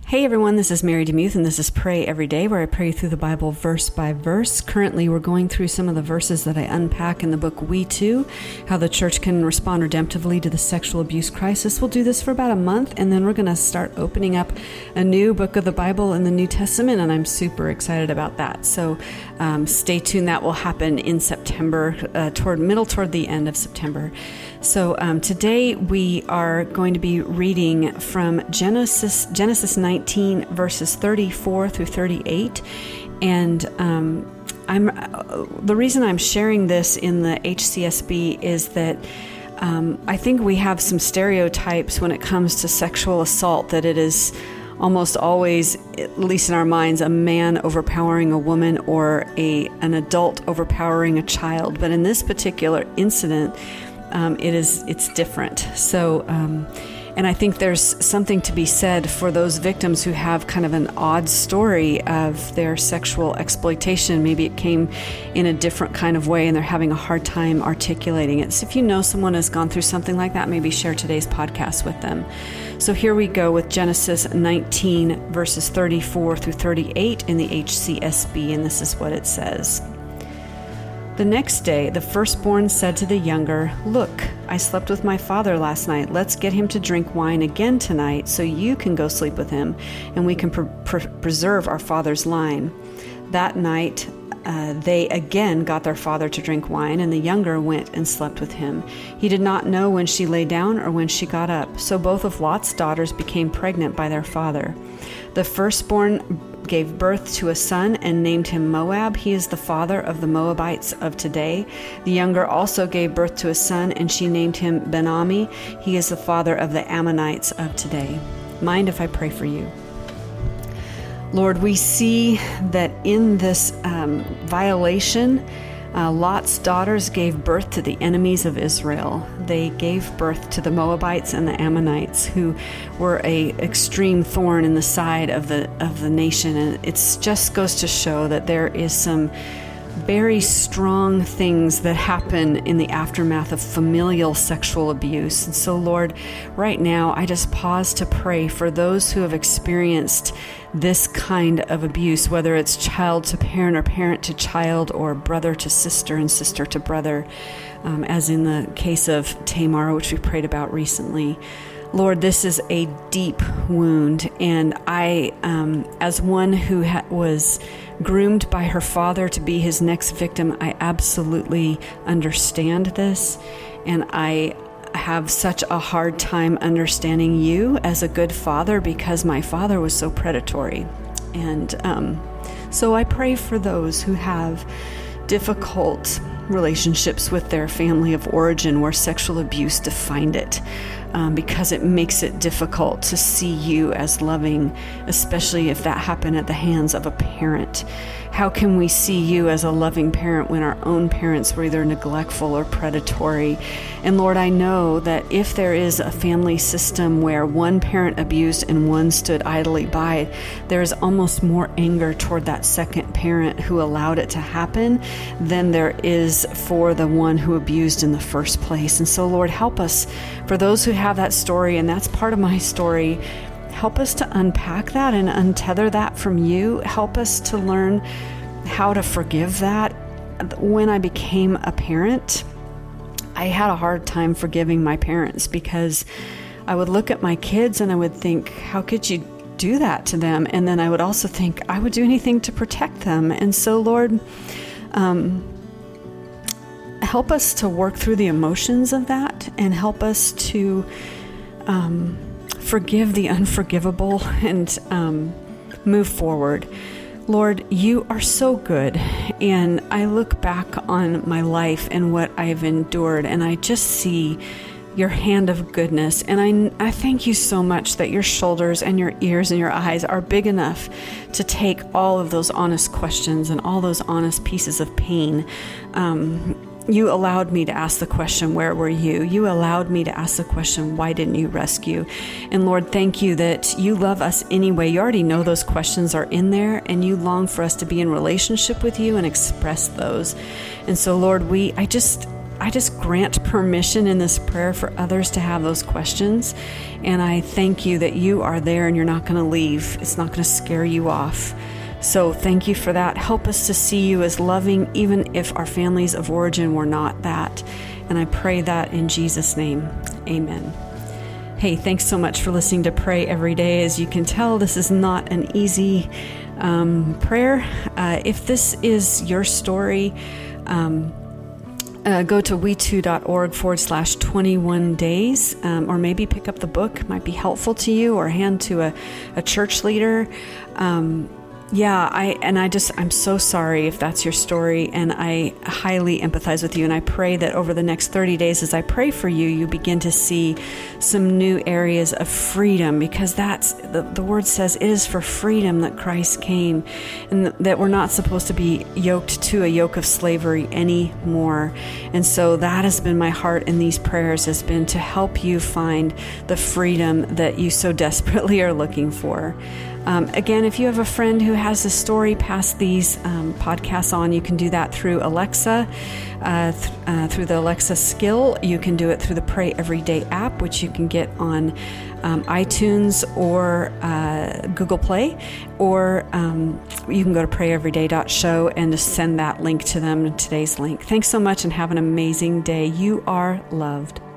Hey everyone, this is Mary DeMuth, and this is Pray Every Day, where I pray through the Bible verse by verse. Currently, we're going through some of the verses that I unpack in the book We Too, How the Church Can Respond Redemptively to the Sexual Abuse Crisis. We'll do this for about a month, and then we're going to start opening up a new book of the Bible in the New Testament, and I'm super excited about that. So stay tuned. That will happen in September, toward the end of September. So today we are going to be reading from Genesis 19, verses 34 through 38. And the reason I'm sharing this in the HCSB is that I think we have some stereotypes when it comes to sexual assault, that it is almost always, at least in our minds, a man overpowering a woman or an adult overpowering a child. But in this particular incident, it's different. So, and I think there's something to be said for those victims who have kind of an odd story of their sexual exploitation. Maybe it came in a different kind of way and they're having a hard time articulating it. So if you know someone has gone through something like that, maybe share today's podcast with them. So here we go with Genesis 19, verses 34 through 38 in the HCSB, and this is what it says. The next day, the firstborn said to the younger, "Look, I slept with my father last night. Let's get him to drink wine again tonight so you can go sleep with him and we can preserve our father's line." That night, they again got their father to drink wine, and the younger went and slept with him. He did not know when she lay down or when she got up, so both of Lot's daughters became pregnant by their father. The firstborn gave birth to a son and named him Moab. He is the father of the Moabites of today. The younger also gave birth to a son, and she named him Ben-Ammi. He is the father of the Ammonites of today. Mind if I pray for you? Lord, we see that in this violation, Lot's daughters gave birth to the enemies of Israel. They gave birth to the Moabites and the Ammonites, who were an extreme thorn in the side of the nation. And it just goes to show that there is some very strong things that happen in the aftermath of familial sexual abuse. And so, Lord, right now, I just pause to pray for those who have experienced this kind of abuse, whether it's child to parent or parent to child or brother to sister and sister to brother, as in the case of Tamar, which we prayed about recently. Lord, this is a deep wound, and I, as one who was groomed by her father to be his next victim, I absolutely understand this, and I have such a hard time understanding you as a good father because my father was so predatory. And so I pray for those who have difficult relationships with their family of origin where sexual abuse defined it, because it makes it difficult to see you as loving, especially if that happened at the hands of a parent. How can we see you as a loving parent when our own parents were either neglectful or predatory? And Lord, I know that if there is a family system where one parent abused and one stood idly by, there is almost more anger toward that second parent who allowed it to happen than there is for the one who abused in the first place. And so, Lord, help us, for those who have that story, and that's part of my story, help us to unpack that and untether that from you. Help us to learn how to forgive that. When I became a parent, I had a hard time forgiving my parents because I would look at my kids and I would think, how could you do that to them? And then I would also think I would do anything to protect them. And so, Lord, help us to work through the emotions of that and help us to forgive the unforgivable and move forward. Lord, you are so good, and I look back on my life and what I've endured, and I just see your hand of goodness, and I thank you so much that your shoulders and your ears and your eyes are big enough to take all of those honest questions and all those honest pieces of pain. You allowed me to ask the question, where were you? You allowed me to ask the question, why didn't you rescue? And Lord, thank you that you love us anyway. You already know those questions are in there, and you long for us to be in relationship with you and express those. And so, Lord, I just I just grant permission in this prayer for others to have those questions. And I thank you that you are there and you're not going to leave. It's not going to scare you off. So thank you for that. Help us to see you as loving, even if our families of origin were not that. And I pray that in Jesus' name. Amen. Hey, thanks so much for listening to Pray Every Day. As you can tell, this is not an easy prayer. If this is your story, go to we2.org/21 days, or maybe pick up the book. It might be helpful to you, or hand to a church leader. I'm so sorry if that's your story, and I highly empathize with you. And I pray that over the next 30 days, as I pray for you, you begin to see some new areas of freedom, because that's the word says it is for freedom that Christ came, and that we're not supposed to be yoked to a yoke of slavery anymore. And so that has been my heart in these prayers, has been to help you find the freedom that you so desperately are looking for. Again, if you have a friend who has a story, pass these podcasts on. You can do that through Alexa, through the Alexa skill. You can do it through the Pray Everyday app, which you can get on iTunes or Google Play, or you can go to prayeveryday.show and just send that link to them, today's link. Thanks so much and have an amazing day. You are loved.